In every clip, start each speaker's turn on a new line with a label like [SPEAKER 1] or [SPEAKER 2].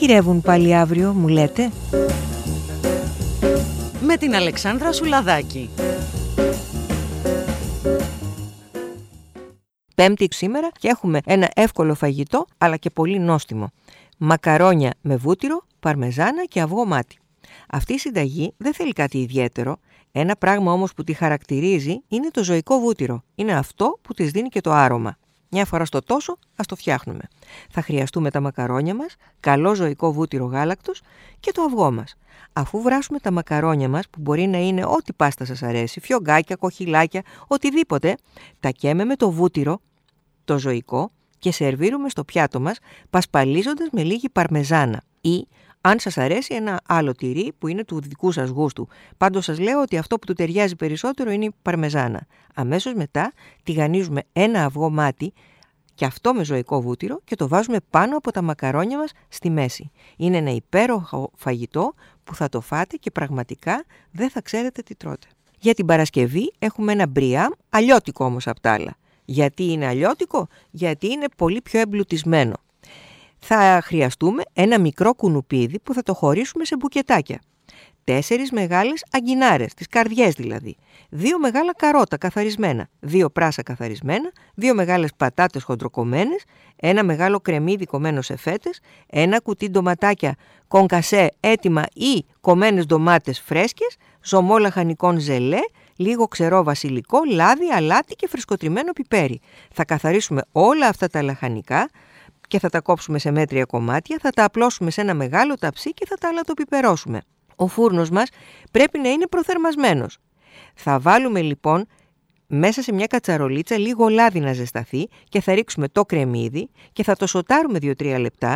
[SPEAKER 1] μαγειρεύουν πάλι αύριο, μου λέτε?
[SPEAKER 2] Με την Αλεξάνδρα Σουλαδάκη.
[SPEAKER 1] Πέμπτη σήμερα και έχουμε ένα εύκολο φαγητό αλλά και πολύ νόστιμο. Μακαρόνια με βούτυρο, παρμεζάνα και αυγό μάτι. Αυτή η συνταγή δεν θέλει κάτι ιδιαίτερο. Ένα πράγμα όμως που τη χαρακτηρίζει είναι το ζωικό βούτυρο. Είναι αυτό που της δίνει και το άρωμα. Μια φορά στο τόσο ας το φτιάχνουμε. Θα χρειαστούμε τα μακαρόνια μας, καλό ζωικό βούτυρο γάλακτος και το αυγό μας. Αφού βράσουμε τα μακαρόνια μας, που μπορεί να είναι ό,τι πάστα σας αρέσει, φιωγκάκια, κοχυλάκια, οτιδήποτε, τα καίμε με το βούτυρο, το ζωικό, και σερβίρουμε στο πιάτο μας, πασπαλίζοντας με λίγη παρμεζάνα ή, αν σας αρέσει, ένα άλλο τυρί που είναι του δικού σας γούστου. Πάντως σας λέω ότι αυτό που του ταιριάζει περισσότερο είναι η παρμεζάνα. Αμέσως μετά τηγανίζουμε ένα αυγό μάτι, και αυτό με ζωικό βούτυρο, και το βάζουμε πάνω από τα μακαρόνια μας στη μέση. Είναι ένα υπέροχο φαγητό που θα το φάτε και πραγματικά δεν θα ξέρετε τι τρώτε. Για την Παρασκευή έχουμε ένα μπριάμ, αλλιώτικο όμως απ' τα άλλα. Γιατί είναι αλλιώτικο? Γιατί είναι πολύ πιο εμπλουτισμένο. Θα χρειαστούμε ένα μικρό κουνουπίδι που θα το χωρίσουμε σε μπουκετάκια. 4 μεγάλες αγκινάρες, τις καρδιές δηλαδή. 2 μεγάλα καρότα καθαρισμένα, 2 πράσα καθαρισμένα, 2 μεγάλες πατάτες χοντροκομμένες, ένα μεγάλο κρεμμύδι κομμένο σε φέτες, ένα κουτί ντοματάκια κονκασέ έτοιμα ή κομμένες ντομάτες φρέσκες, ζωμό λαχανικών ζελέ, λίγο ξερό βασιλικό, λάδι, αλάτι και φρεσκοτριμμένο πιπέρι. Θα καθαρίσουμε όλα αυτά τα λαχανικά και θα τα κόψουμε σε μέτρια κομμάτια, θα τα απλώσουμε σε ένα μεγάλο ταψί και θα τα αλατοπιπερώσουμε. Ο φούρνος μας πρέπει να είναι προθερμασμένος. Θα βάλουμε λοιπόν μέσα σε μια κατσαρολίτσα λίγο λάδι να ζεσταθεί και θα ρίξουμε το κρεμμύδι και θα το σοτάρουμε 2-3 λεπτά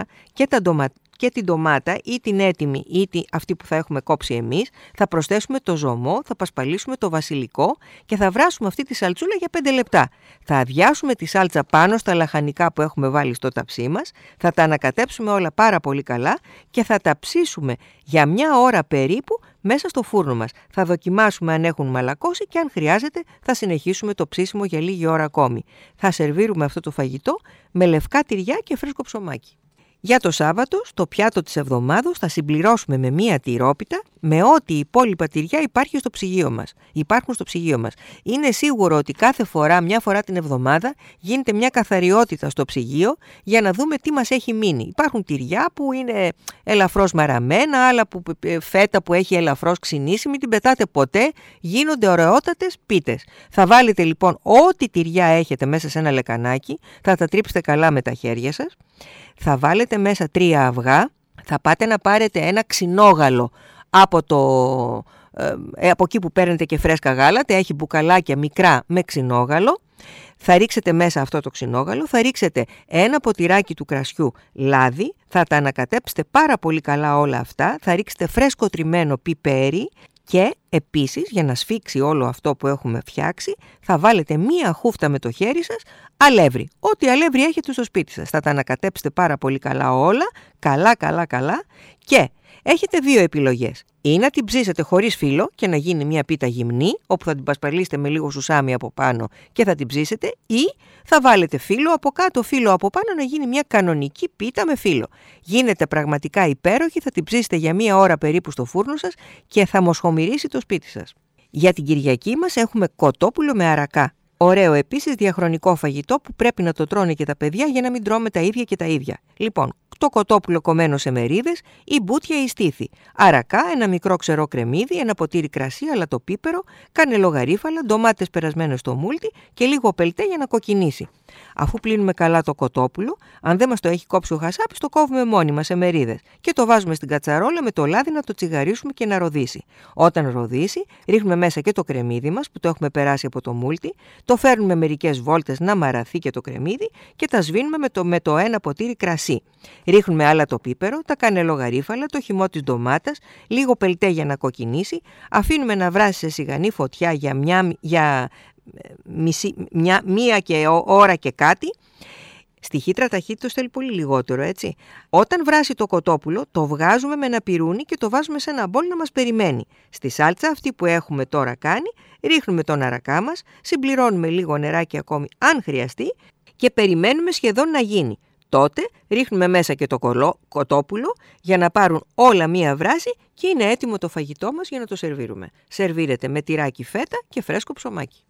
[SPEAKER 1] και την ντομάτα ή την έτοιμη ή αυτή που θα έχουμε κόψει εμείς. Θα προσθέσουμε το ζωμό, θα πασπαλίσουμε το βασιλικό και θα βράσουμε αυτή τη σαλτσούλα για 5 λεπτά. Θα αδειάσουμε τη σάλτσα πάνω στα λαχανικά που έχουμε βάλει στο ταψί μας, θα τα ανακατέψουμε όλα πάρα πολύ καλά και θα τα ψήσουμε για 1 ώρα περίπου μέσα στο φούρνο μας. Θα δοκιμάσουμε αν έχουν μαλακώσει και αν χρειάζεται θα συνεχίσουμε το ψήσιμο για λίγη ώρα ακόμη. Θα σερβίρουμε αυτό το φαγητό με λευκά τυριά και φρέσκο ψωμάκι. Για το Σάββατο, στο πιάτο της εβδομάδος θα συμπληρώσουμε με 1 τυρόπιτα με ό,τι υπόλοιπα τυριά υπάρχουν στο ψυγείο μας. Είναι σίγουρο ότι κάθε φορά, 1 φορά την εβδομάδα, γίνεται μια καθαριότητα στο ψυγείο για να δούμε τι μας έχει μείνει. Υπάρχουν τυριά που είναι ελαφρώς μαραμένα, άλλα φέτα που έχει ελαφρώς ξυνήσει, μην την πετάτε ποτέ, γίνονται ωραιότατες πίτες. Θα βάλετε λοιπόν ό,τι τυριά έχετε μέσα σε ένα λεκανάκι, θα τα τρίψετε καλά με τα χέρια σας. Θα βάλετε μέσα 3 αυγά, θα πάτε να πάρετε ένα ξινόγαλο από εκεί που παίρνετε και φρέσκα γάλατα, έχει μπουκαλάκια μικρά με ξινόγαλο. Θα ρίξετε μέσα αυτό το ξινόγαλο, θα ρίξετε ένα ποτηράκι του κρασιού λάδι, θα τα ανακατέψετε πάρα πολύ καλά όλα αυτά, θα ρίξετε φρέσκο τριμμένο πιπέρι και επίσης για να σφίξει όλο αυτό που έχουμε φτιάξει θα βάλετε 1 χούφτα με το χέρι σας αλεύρι. Ό,τι αλεύρι έχετε στο σπίτι σας. Θα τα ανακατέψετε πάρα πολύ καλά όλα, καλά και έχετε 2 επιλογές. Ή να την ψήσετε χωρίς φύλλο και να γίνει μια πίτα γυμνή, όπου θα την πασπαλίσετε με λίγο σουσάμι από πάνω και θα την ψήσετε, ή θα βάλετε φύλλο από κάτω, φύλλο από πάνω, να γίνει μια κανονική πίτα με φύλλο. Γίνεται πραγματικά υπέροχη, θα την ψήσετε για 1 ώρα περίπου στο φούρνο σας και θα μοσχομυρίσει το σπίτι σας. Για την Κυριακή μας έχουμε κοτόπουλο με αρακά. Ωραίο επίσης διαχρονικό φαγητό που πρέπει να το τρώνε και τα παιδιά για να μην τρώμε τα ίδια και τα ίδια. Λοιπόν, το κοτόπουλο κομμένο σε μερίδες ή μπούτια ή στήθη. Αρακά, ένα μικρό ξερό κρεμμύδι, ένα ποτήρι κρασί, αλατοπίπερο, κανελογαρίφαλα, ντομάτες περασμένες στο μούλτι και λίγο πελτέ για να κοκκινήσει. Αφού πλύνουμε καλά το κοτόπουλο, αν δεν μας το έχει κόψει ο χασάπης, το κόβουμε μόνοι μας σε μερίδες και το βάζουμε στην κατσαρόλα με το λάδι να το τσιγαρίσουμε και να ροδίσει. Όταν ροδίσει, ρίχνουμε μέσα και το κρεμμύδι μας που το έχουμε περάσει από το μούλτι, το φέρνουμε μερικές βόλτες να μαραθεί και το κρεμμύδι και τα σβήνουμε με το ένα ποτήρι κρασί. Ρίχνουμε αλατοπίπερο, τα κανελογαρίφαλα, το χυμό της ντομάτας, λίγο πελτέ για να κοκκινήσει, αφήνουμε να βράσει σε σιγανή φωτιά για μία και ώρα και κάτι. Στη χύτρα ταχύτητος θέλει πολύ λιγότερο, έτσι. Όταν βράσει το κοτόπουλο, το βγάζουμε με ένα πιρούνι και το βάζουμε σε ένα μπολ να μας περιμένει. Στη σάλτσα αυτή που έχουμε τώρα κάνει, ρίχνουμε τον αρακά μας, συμπληρώνουμε λίγο νεράκι ακόμη αν χρειαστεί και περιμένουμε σχεδόν να γίνει. Τότε ρίχνουμε μέσα και το κοτόπουλο για να πάρουν όλα μία βράση και είναι έτοιμο το φαγητό μας για να το σερβίρουμε. Σερβίρεται με τυράκι φέτα και φρέσκο ψωμάκι.